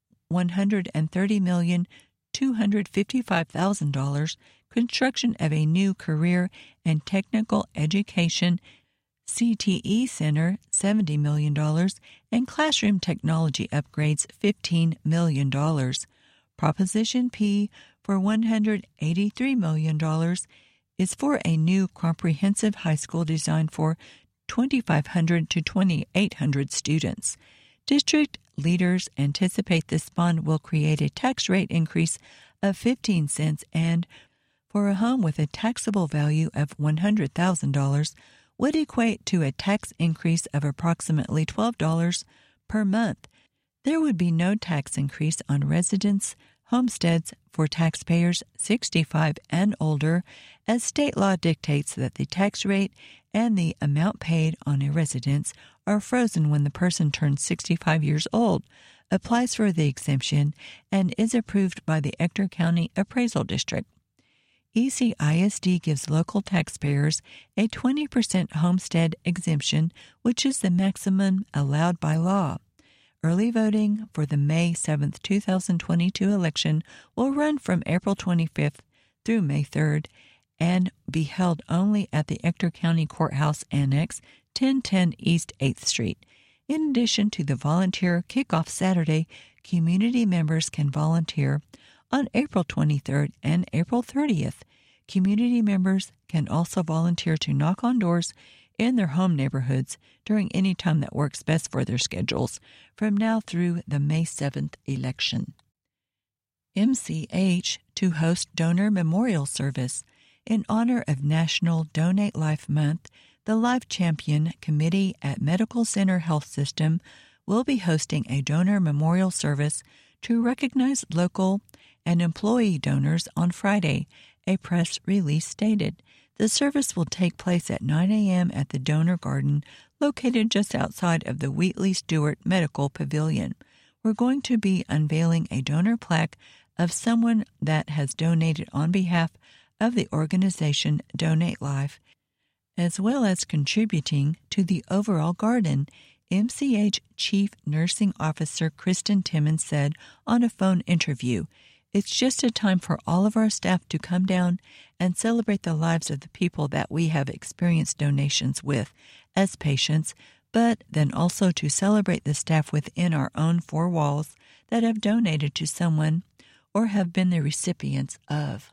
$130,255,000, construction of a new career and technical education CTE Center, $70 million, and classroom technology upgrades, $15 million. Proposition P for $183 million is for a new comprehensive high school designed for 2,500 to 2,800 students. District leaders anticipate this bond will create a tax rate increase of 15 cents and, for a home with a taxable value of $100,000, would equate to a tax increase of approximately $12 per month. There would be no tax increase on residents' homesteads for taxpayers 65 and older, as state law dictates that the tax rate and the amount paid on a residence are frozen when the person turns 65 years old, applies for the exemption, and is approved by the Ector County Appraisal District. ECISD gives local taxpayers a 20% homestead exemption, which is the maximum allowed by law. Early voting for the May 7, 2022 election will run from April 25th through May 3rd and be held only at the Ector County Courthouse Annex, 1010 East 8th Street. In addition to the volunteer kickoff Saturday, community members can volunteer on April 23rd and April 30th. Community members can also volunteer to knock on doors in their home neighborhoods during any time that works best for their schedules from now through the May 7th election. MCH to host donor memorial service. In honor of National Donate Life Month, the Life Champion Committee at Medical Center Health System will be hosting a donor memorial service to recognize local and employee donors on Friday, a press release stated. The service will take place at 9 a.m. at the Donor Garden, located just outside of the Wheatley Stewart Medical Pavilion. We're going to be unveiling a donor plaque of someone that has donated on behalf of the organization Donate Life, as well as contributing to the overall garden, MCH Chief Nursing Officer Kristen Timmons said on a phone interview. It's just a time for all of our staff to come down and celebrate the lives of the people that we have experienced donations with as patients, but then also to celebrate the staff within our own four walls that have donated to someone or have been the recipients of.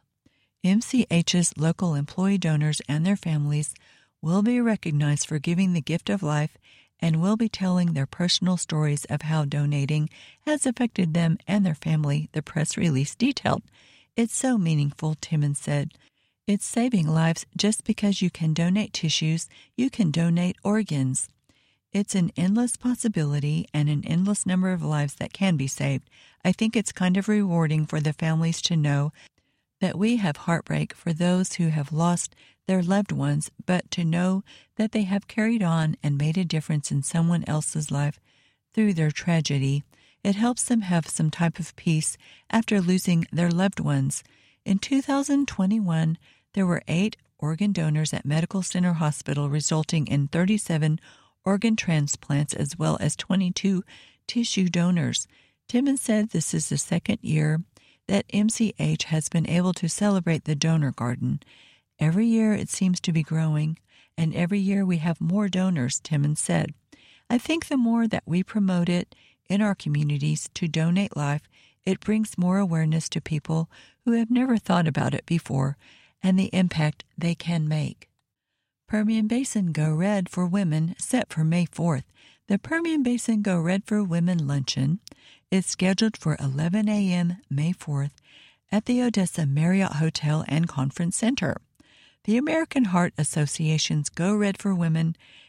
MCH's local employee donors and their families will be recognized for giving the gift of life and will be telling their personal stories of how donating has affected them and their family, the press release detailed. It's so meaningful, Timmons said. It's saving lives. Just because you can donate tissues, you can donate organs. It's an endless possibility and an endless number of lives that can be saved. I think it's kind of rewarding for the families to know that we have heartbreak for those who have lost their loved ones, but to know that they have carried on and made a difference in someone else's life through their tragedy. It helps them have some type of peace after losing their loved ones. In 2021, there were 8 organ donors at Medical Center Hospital, resulting in 37 organ transplants as well as 22 tissue donors. Timmons said this is the second year that MCH has been able to celebrate the donor garden. Every year it seems to be growing, and every year we have more donors, Timmons said. I think the more that we promote it in our communities to donate life, it brings more awareness to people who have never thought about it before and the impact they can make. Permian Basin Go Red for Women set for May 4th. The Permian Basin Go Red for Women luncheon is scheduled for 11 a.m. May 4th at the Odessa Marriott Hotel and Conference Center. The American Heart Association's Go Red for Women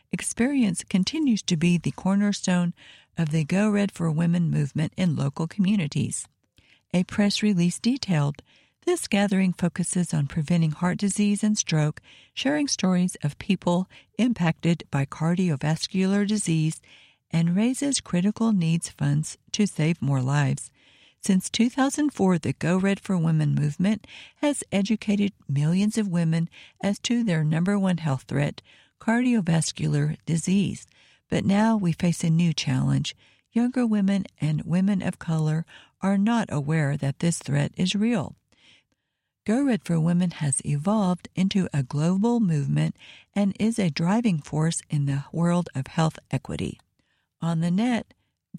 experience continues to be the cornerstone of the Go Red for Women movement in local communities. A press release detailed, this gathering focuses on preventing heart disease and stroke, sharing stories of people impacted by cardiovascular disease, and raises critical needs funds to save more lives. Since 2004, the Go Red for Women movement has educated millions of women as to their number one health threat, cardiovascular disease. But now we face a new challenge. Younger women and women of color are not aware that this threat is real. Go Red for Women has evolved into a global movement and is a driving force in the world of health equity. On the net,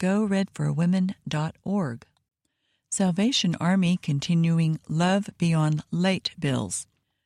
goredforwomen.org. Salvation Army continuing Love Beyond Late bills.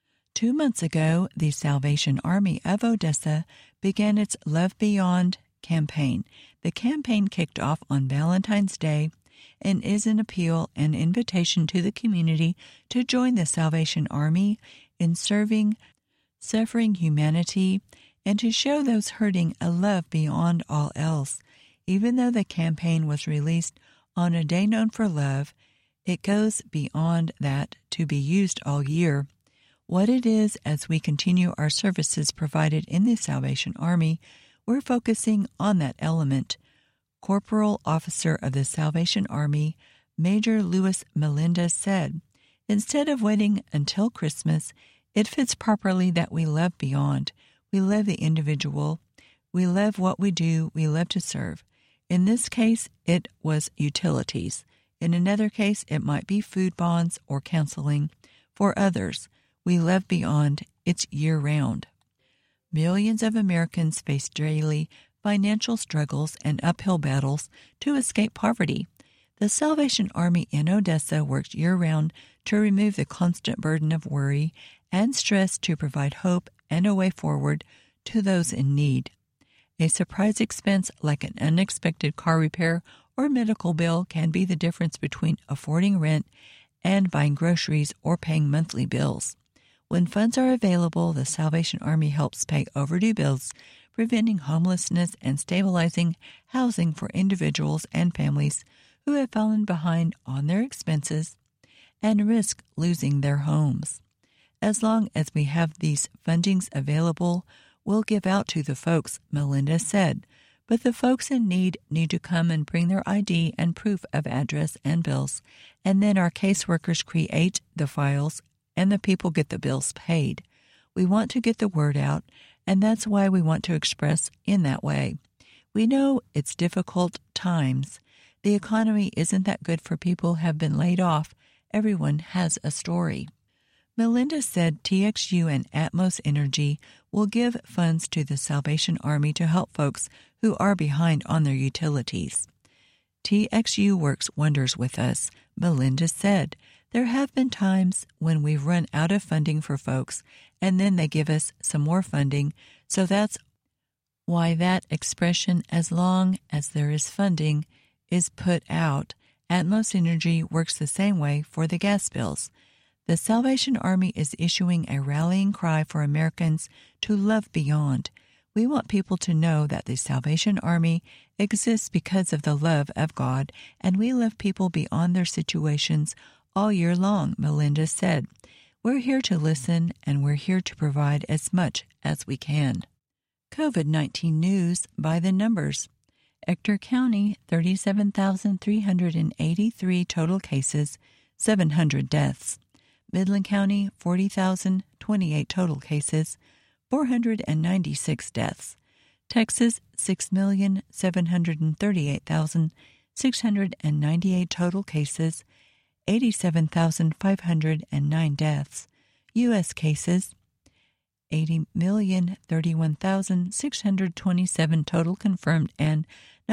2 months ago, the Salvation Army of Odessa began its Love Beyond campaign. The campaign kicked off on Valentine's Day and is an appeal and invitation to the community to join the Salvation Army in serving suffering humanity and to show those hurting a love beyond all else. Even though the campaign was released on a day known for love, it goes beyond that to be used all year. What it is, as we continue our services provided in the Salvation Army, we're focusing on that element. Corporal Officer of the Salvation Army, Major Louis Melendez said, instead of waiting until Christmas, it fits properly that we love beyond. We love the individual. We love what we do. We love to serve. In this case, it was utilities. In another case, it might be food bonds or counseling. For others, we love beyond. It's year-round. Millions of Americans face daily financial struggles and uphill battles to escape poverty. The Salvation Army in Odessa works year-round to remove the constant burden of worry and stress to provide hope and a way forward to those in need. A surprise expense like an unexpected car repair or medical bill can be the difference between affording rent and buying groceries or paying monthly bills. When funds are available, the Salvation Army helps pay overdue bills, preventing homelessness and stabilizing housing for individuals and families who have fallen behind on their expenses and risk losing their homes. As long as we have these fundings available, we'll give out to the folks, Melendez said. But the folks in need to come and bring their ID and proof of address and bills, and then our caseworkers create the files and the people get the bills paid. We want to get the word out, and that's why we want to express in that way. We know it's difficult times. The economy isn't that good for people who have been laid off. Everyone has a story. Melendez said TXU and Atmos Energy will give funds to the Salvation Army to help folks who are behind on their utilities. TXU works wonders with us, Melendez said. There have been times when we've run out of funding for folks, and then they give us some more funding, so that's why that expression, as long as there is funding, is put out. Atmos Energy works the same way for the gas bills. The Salvation Army is issuing a rallying cry for Americans to love beyond. We want people to know that the Salvation Army exists because of the love of God, and we love people beyond their situations all year long, Melendez said. We're here to listen, and we're here to provide as much as we can. COVID-19 news by the numbers. Ector County, 37,383 total cases, 700 deaths. Midland County, 40,028 total cases, 496 deaths. Texas, 6,738,698 total cases, 87,509 deaths. U.S. cases, 80,031,627 total confirmed and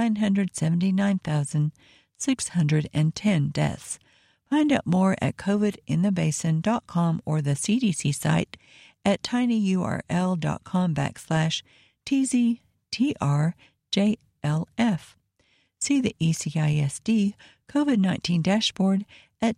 979,610 deaths. Find out more at covidinthebasin.com or the CDC site at tinyurl.com/TZTRJLF. See the ECISD COVID-19 dashboard at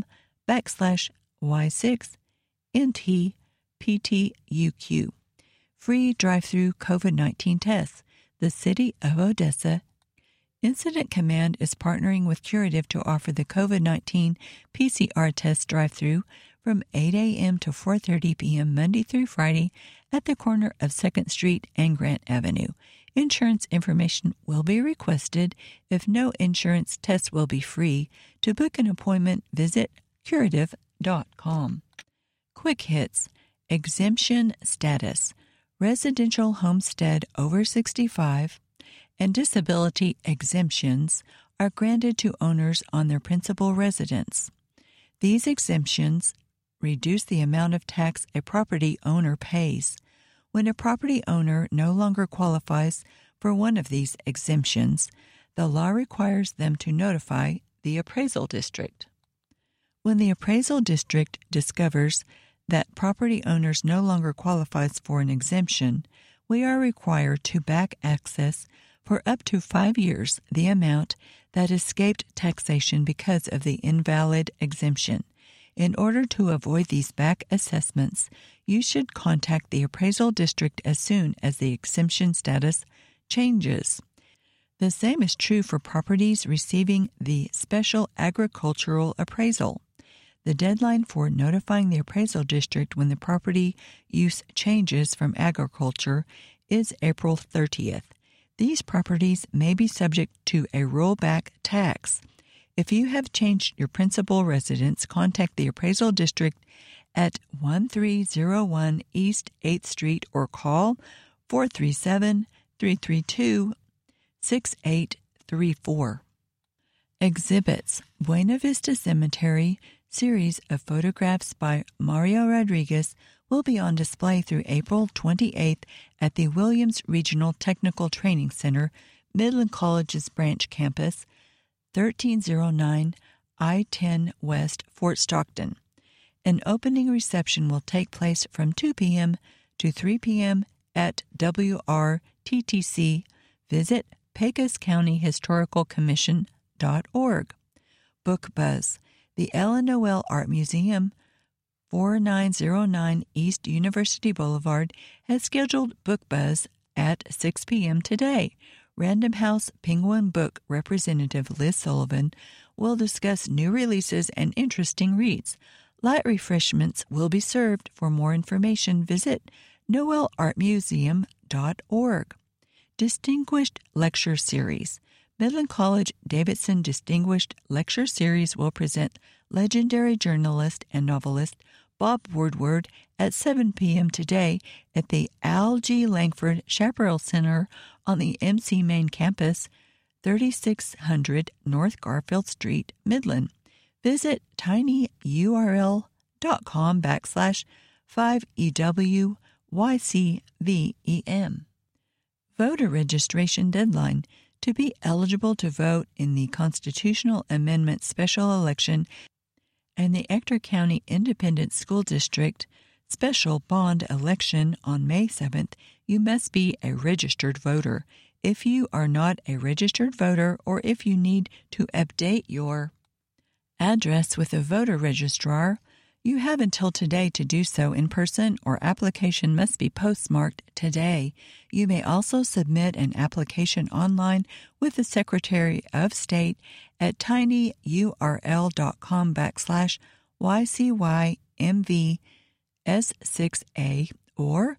tinyurl.com/Y6NTPTUQ. free drive-through COVID-19 tests. The City of Odessa Incident Command is partnering with Curative to offer the COVID-19 PCR test drive-through from 8 a.m. to 4:30 p.m. Monday through Friday at the corner of 2nd Street and Grant Avenue. Insurance information will be requested. If no insurance, tests will be free. To book an appointment, visit curative.com. Quick hits. Exemption status. Residential homestead over 65 and disability exemptions are granted to owners on their principal residence. These exemptions reduce the amount of tax a property owner pays. When a property owner no longer qualifies for one of these exemptions, the law requires them to notify the appraisal district. When the appraisal district discovers that property owners no longer qualifies for an exemption, we are required to back access for up to 5 years the amount that escaped taxation because of the invalid exemption. In order to avoid these back assessments, you should contact the appraisal district as soon as the exemption status changes. The same is true for properties receiving the Special Agricultural Appraisal. The deadline for notifying the appraisal district when the property use changes from agriculture is April 30th. These properties may be subject to a rollback tax. If you have changed your principal residence, contact the appraisal district at 1301 East 8th Street or call 437-332-6834. Exhibits. Buena Vista Cemetery series of photographs by Mario Rodriguez will be on display through April 28th at the Williams Regional Technical Training Center, Midland College's branch campus, 1309 I-10 West, Fort Stockton. An opening reception will take place from 2 p.m. to 3 p.m. at WRTTC. Visit PecosCountyHistoricalCommission.org. Book Buzz. The Ellen Noel Art Museum, 4909 East University Boulevard, has scheduled Book Buzz at 6 p.m. today. Random House Penguin Book representative Liz Sullivan will discuss new releases and interesting reads. Light refreshments will be served. For more information, visit noelartmuseum.org. Distinguished Lecture Series. Midland College Davidson Distinguished Lecture Series will present legendary journalist and novelist Bob Woodward at 7 p.m. today at the Al G. Langford Chaparral Center on the MC Main Campus, 3600 North Garfield Street, Midland. Visit tinyurl.com/5EWYCVEM. Voter registration deadline. To be eligible to vote in the Constitutional Amendment Special Election and the Ector County Independent School District Special Bond Election on May 7th, you must be a registered voter. If you are not a registered voter or if you need to update your address with a voter registrar, you have until today to do so in person, or application must be postmarked today. You may also submit an application online with the Secretary of State at tinyurl.com/YCYMVS6A or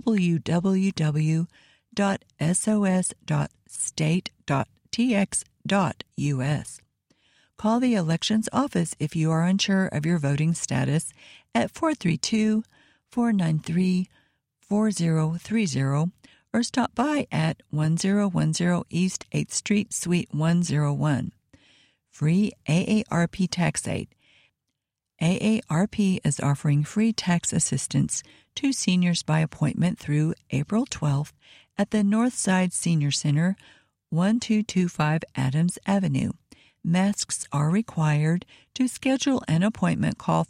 www.sos.state.tx.us. Call the Elections Office if you are unsure of your voting status at 432-493-4030 or stop by at 1010 East 8th Street, Suite 101. Free AARP Tax Aid. AARP is offering free tax assistance to seniors by appointment through April 12th at the Northside Senior Center, 1225 Adams Avenue. Masks are required. To schedule an appointment, call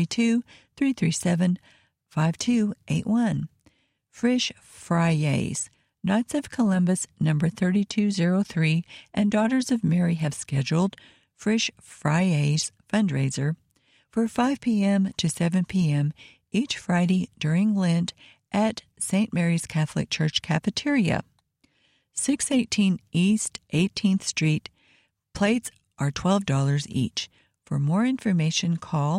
432-337-5281. Frisch Friays. Knights of Columbus number 3203 and Daughters of Mary have scheduled Frisch Friays fundraiser for 5 p.m. to 7 p.m. each Friday during Lent at St. Mary's Catholic Church Cafeteria, 618 East 18th Street. Plates are $12 each. For more information, call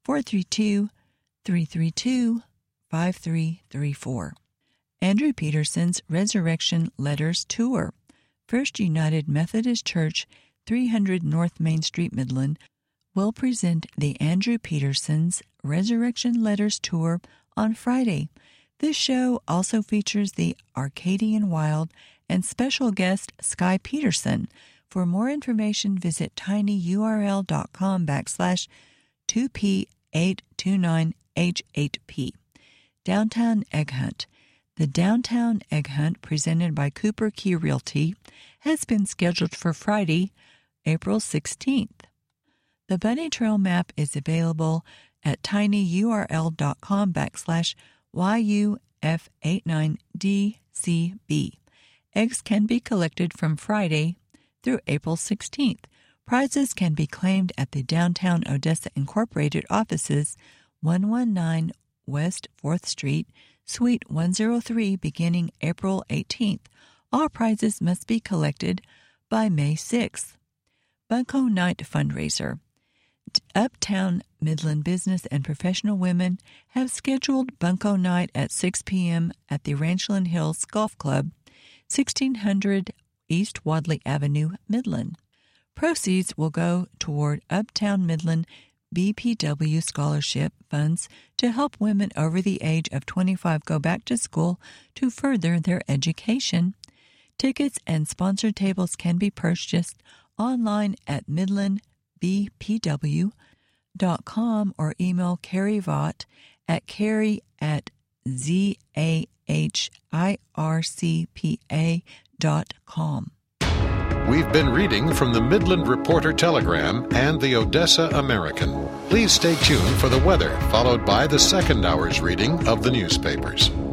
432-332-5334. Andrew Peterson's Resurrection Letters Tour. First United Methodist Church, 300 North Main Street, Midland, will present the Andrew Peterson's Resurrection Letters Tour on Friday. This show also features the Arcadian Wild and special guest Sky Peterson. For more information, visit tinyurl.com/2P829H8P. Downtown Egg Hunt. The Downtown Egg Hunt, presented by Cooper Key Realty, has been scheduled for Friday, April 16th. The Bunny Trail map is available at tinyurl.com/YUF89DCB. Eggs can be collected from Friday through April 16th. Prizes can be claimed at the Downtown Odessa Incorporated offices, 119 West 4th Street, Suite 103, beginning April 18th. All prizes must be collected by May 6th. Bunko Night Fundraiser. Uptown Midland business and professional women have scheduled Bunko Night at 6 p.m. at the Ranchland Hills Golf Club, 1600 East Wadley Avenue, Midland. Proceeds will go toward Uptown Midland BPW scholarship funds to help women over the age of 25 go back to school to further their education. Tickets and sponsored tables can be purchased online at midlandbpw.com or email Carrie Vaught at carrie@zahircpa.com. We've been reading from the Midland Reporter Telegram and the Odessa American. Please stay tuned for the weather, followed by the second hour's reading of the newspapers.